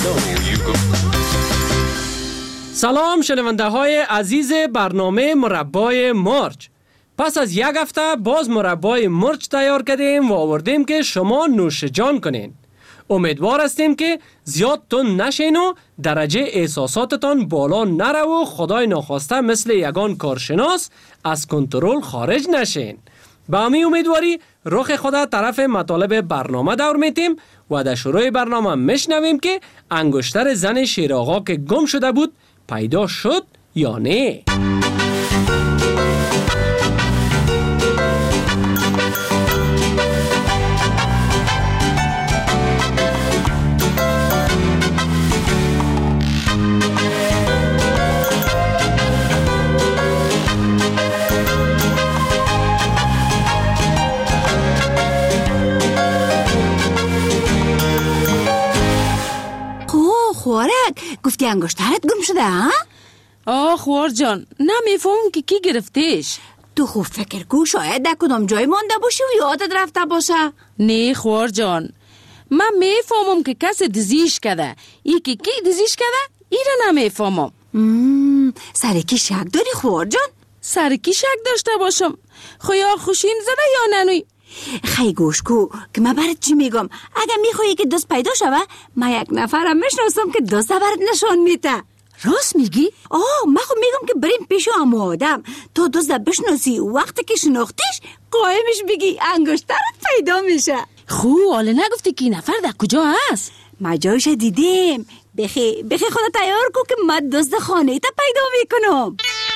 سلام شنونده های عزیز برنامه مربای مرچ. پس از یک هفته باز مربای مرچ تیار کردیم و آوردیم که شما نوش جان کنین. امیدوار هستیم که زیاد تند نشین و درجه احساساتتان بالا نره و خدای ناخواسته مثل یگان کارشناس از کنترل خارج نشین. با همین امیدواری رخ خدا طرف مطالب برنامه دور میتیم و در شروع برنامه میشنویم که انگشتر زن شیر آقا که گم شده بود پیدا شد یا نه. خوارک گفتی انگشترت گم شده ها؟ خوار جان نمیفهم که کی گرفتیش. تو خوب فکر کو شاید در کدام جای مانده باشه و یادت رفته باشه. نه خوار جان من میفهمم که کسی دزیش کرده. ای که کی دزیش کرده ایره نمیفهمم. سر کی شک داری خوار جان؟ سر کی شک داشته باشم؟ خویا خوشین زده یا ننوی؟ خیلی گوش کو که من برات چی میگم. اگه میخوایی که دوست پیدا شوه من یک نفرم میشناسم که دوست برات نشان میده. راست میگی؟ من خب میگم که بریم پیش امو آدم تا دوست بشناسی و وقتی که شناختیش قایمش بگی انگشترت پیدا میشه. حالا نگفتی که این نفر در کجا هست؟ ما جایش دیدیم. بخی خدا تیار کو که من دوست خانه تا پیدا میکنم.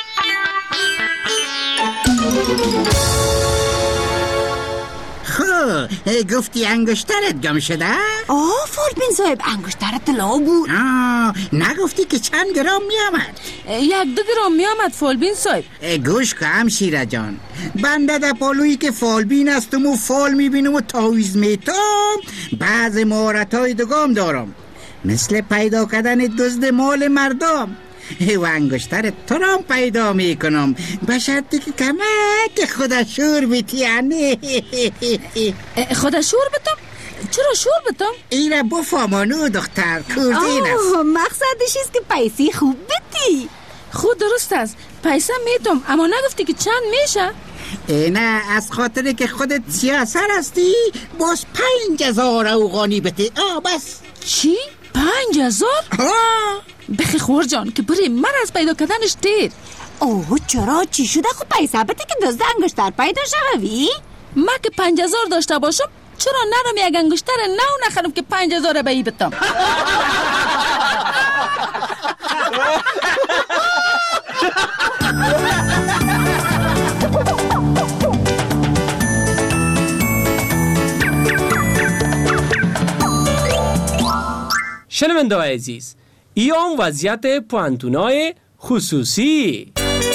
گفتی انگشترت گم شده؟ فالبین صاحب انگشترت طلا بود. نگفتی که چند گرام میامد؟ 1-2 گرام میامد فالبین صاحب. گوش که همشیره جان، بنده در پالویی که فالبین هستم و فال میبینم و تاویز میتم بعض مهارت‌های دگام دارم، مثل پیدا کردن دزد مال مردم و انگشتر تو را پیدا میکنم به شرطی که کمک خدا شور بیتیانه. خدا شور بتم؟ چرا شور بتم؟ ایره بفهمانو دختر کردین است. مقصدش است که پیسی خوب بتی. خود درست است پیسه میتم اما نگفتی که چند میشه؟ نه از خاطر که خودت سیاسر هستی باز 5000 اوغانی بتی. بس. چی؟ 5000؟ بخی خور جان که بریم من از پیدا کردنش دیر. چرا چی شده؟ خب پیسه بده که دزد انگشتر پیدا شوی. من که 5000 داشته باشم چرا نرم یک انگشتر نو نخرم که 5000 به ای بتم؟ شنونده عزیز، ایام وضعیت پوانتونای خصوصی.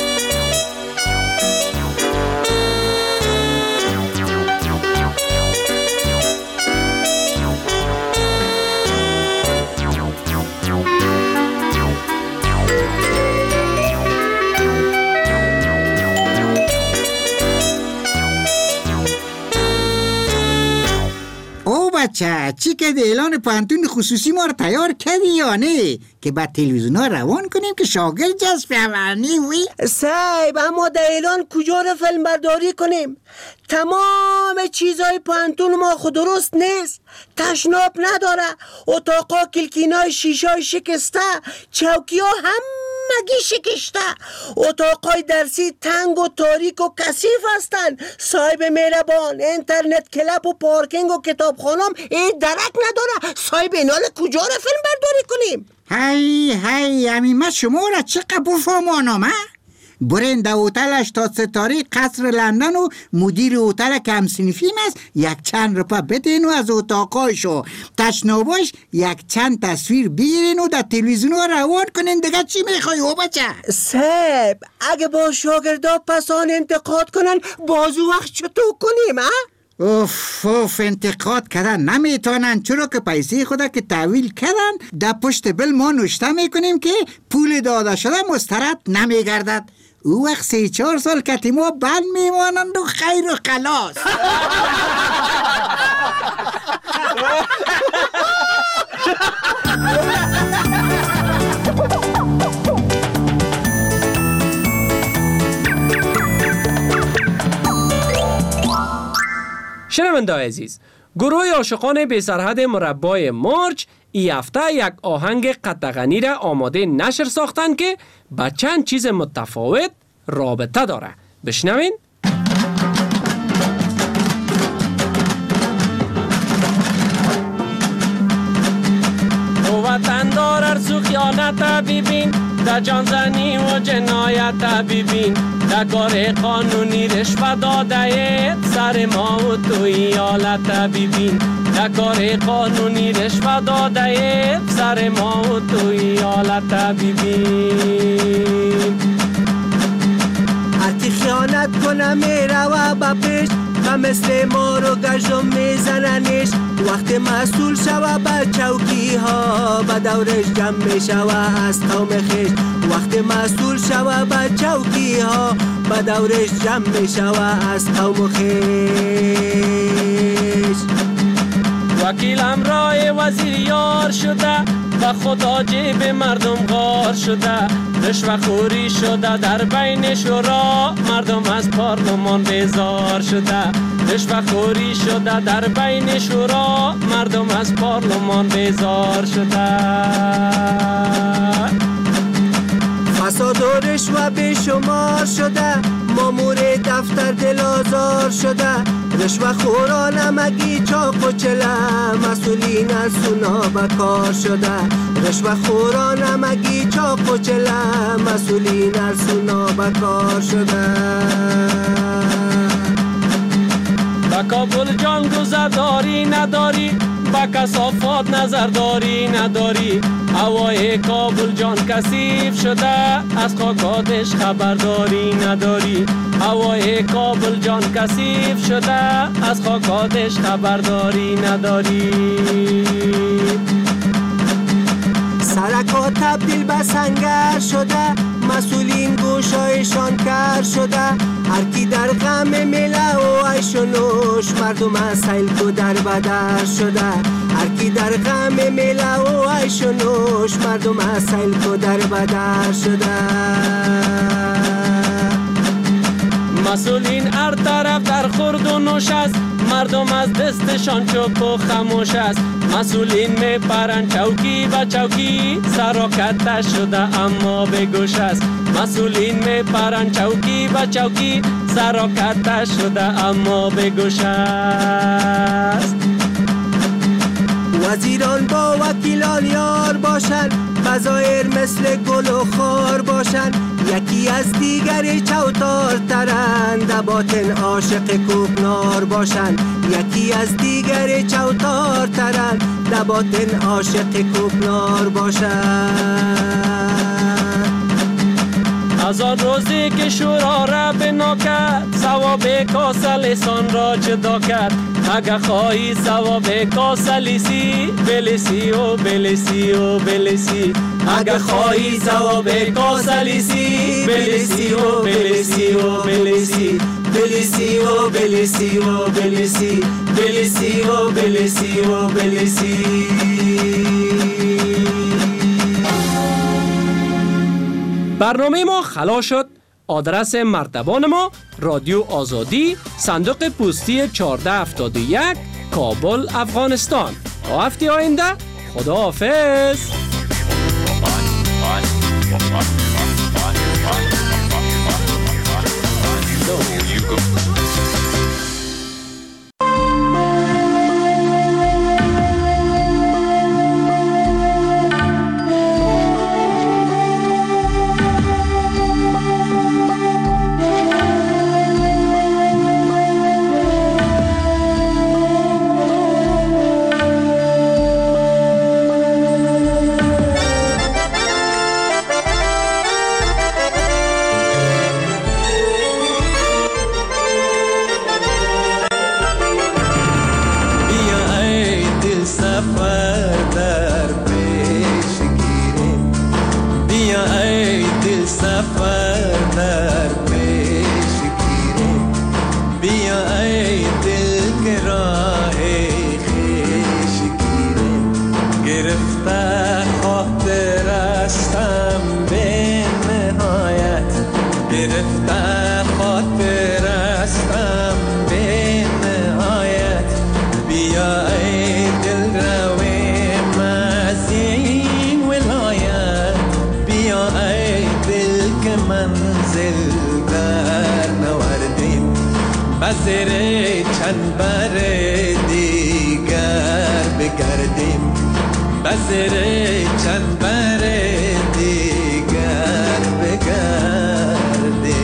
بچه چی که اعلان پانتون خصوصی ما رو تیار کردی یا نه که بعد تلویزیون ها روان کنیم که شاگرد جذب اولنی وی؟ صاحب اما در اعلان کجا رو فیلم برداری کنیم؟ تمام چیزای پانتون ما خود درست نیست، تشناب نداره، اتاقا کلکینای شیشای شکسته، چوکی ها همگی شکسته، اتاقای درسی تنگ و تاریک و کثیف هستن. صاحب مهربان اینترنت کلاب و پارکینگ و کتابخانم درک نداره. صاحب اینال کجا رو فیلم برداری کنیم؟ هی همین ما شما را چه قبول فهمانم برین در هتل 8 ستاره قصر لندن و مدیر هتل کم صنفیم است یک چند روپا بدین و از اتاقایشو تشناباش یک چند تصویر بگیرین و در تلویزیون ها روان کنین. دیگه چی میخوای او بچه؟ صاحب اگه با شاگردا پسان انتقاد کنن بازو وقت چطور کنیم اوف انتقاد کردن نمیتونن، چرا که پیسه خدا که تحویل کردن در پشت بل ما نوشته میکنیم که پول داده شده مسترد نمیگردد. او وقت 3-4 سال کتی ما بند میمانند و خیر و خلاص. شنونده عزیز، گروه عاشقان بی سرحد مربای مرچ ای هفته یک آهنگ قطغنی را آماده نشر ساختن که با چند چیز متفاوت رابطه داره. بشنوین. وطن دار ارزو خیانت ببین، در جانزنی و جنایت ببین، در کار قانونی رشوه داده سر ما و توی حالت ببین، در کار قانونی رشوه داده سر ما و توی حالت ببین. هرکی خیانت کنه میره و بپیش و مثل ما رو گشم میزننش. وقت مسئول شوه بر چوکی ها به دورش جمع میشوه از قوم خیش. وقت مسئول شوه بر چوکی ها به دورش جمع میشوه از قوم خیش. وکیل امرای وزیر یار شده و خدا جیب مردم غار شده. رشوه خوری شده در بین شورا، مردم از پارلمان بیزار شده. رشوه خوری شده در بین شورا، مردم از پارلمان بیزار شده. فساد و رشوه به شمار شده، مامور دفتر دل آزار شده. رشوه خوران همگی چاق و چله، مسئولین از سونا بکار شده. رشوه خوران همگی چاق و چله، مسئولین از سونا بکار شده. با کابل جان گذرداری نداری، با کثافات نظرداری نداری. هوای کابل جان کثیف شده، از خاکاتش خبرداری نداری. هوای کابل جان کثیف شده، از خاکاتش خبرداری نداری. سرکا تبدیل به سنگر شده، مسئولین گوشایشان کر شده. هر کی در غم مله و عیش و نوش، مردم از سیل کو در بدر شده. هر کی در غم مله و عیش و نوش، مردم از سیل کو در بدر شده. مسئولین هر طرف در خورد و نوش است، مردم از دستشان چوپ و خموش است. مسئولین میپرند چوکی و چوکی، سراکت شده اما به گوش است. مسئولین میپرند چوکی و چوکی، سراکت شده اما به گوش است. وزیران با وکیلان یار باشند، بظاهر مثل گل و خار باشند. یکی از دیگر چوتار ترند، در باطن عاشق کوکنار باشند. یکی از دیگر چوتار ترند، در باطن عاشق کوکنار باشند. از آن روزی که شورا را بنا کرد، ثواب کاسه لسان را جدا کرد. اگه خواهی ثواب کاسه لیسی، بلیسی و بلیسی و بلیسی. اگه خواهی ثواب کاسه لیسی، بلیسی و بلیسی و بلیسی. بلیسی و بلیسی و بلیسی. بلیسی و بلیسی و بلیسی. برنامه ما خلاص شد. آدرس مرتبان ما رادیو آزادی، صندوق پستی 1471، کابل، افغانستان. تا هفته آینده خدا حافظ. بزر چند بر دیگر بگردیم، بزر چند بر دیگر بگردیم.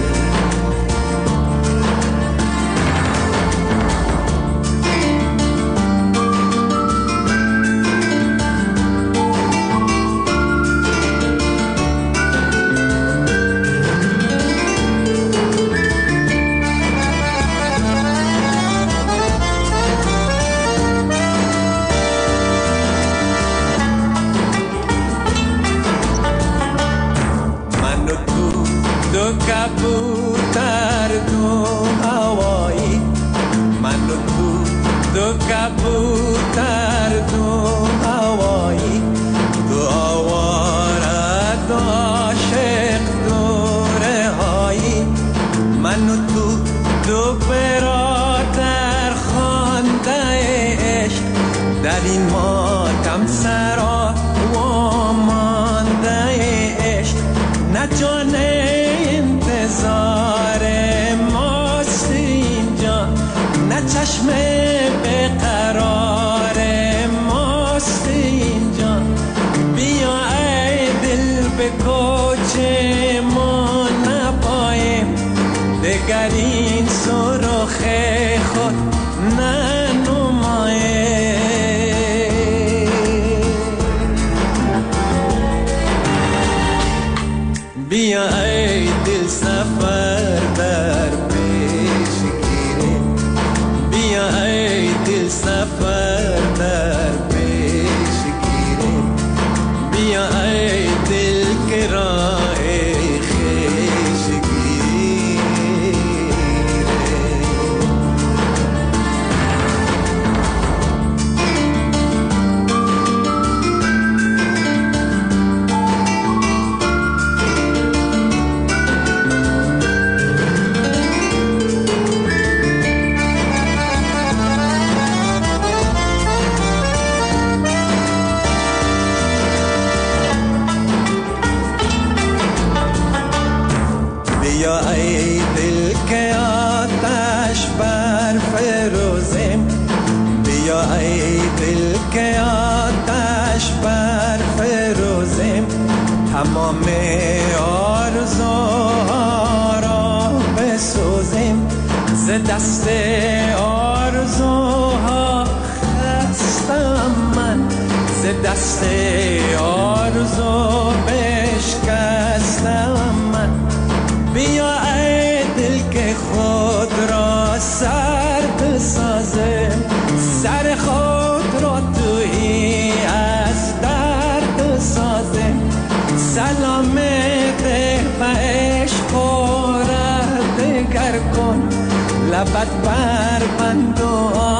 کبوتر دو هوایی، من و تو دو کبوتر دو هوایی، دو آواره عاشق دو رهایی، من و تو دو برادر خوانده عشق، در این ماتم سرا و مانده عشق، نه جانه انتظار ماست اینجا، نه چشم به قرار ماست اینجا. بیا ای دل به کوچه ما نپاییم، دگر این سرخ خود ننماییم. بیا ای دل سفر در پیش گیریم، بیا ای دل سفر در پیش گیریم، بیا ای دل که راه خویش گیریم. بیا ای دل که آتش بر فروزیم، بیا ای دل که آتش بر فروزیم، تمام آرزوها را بسوزیم، ز دست آرزوها خستم من، ز دست آرزو بشکستم من. بیا ای دل که خود را سرد سازم، سر خود را تویی از درد سازم، سلام ده و عشق و ره دگر کن، لبت بر بند و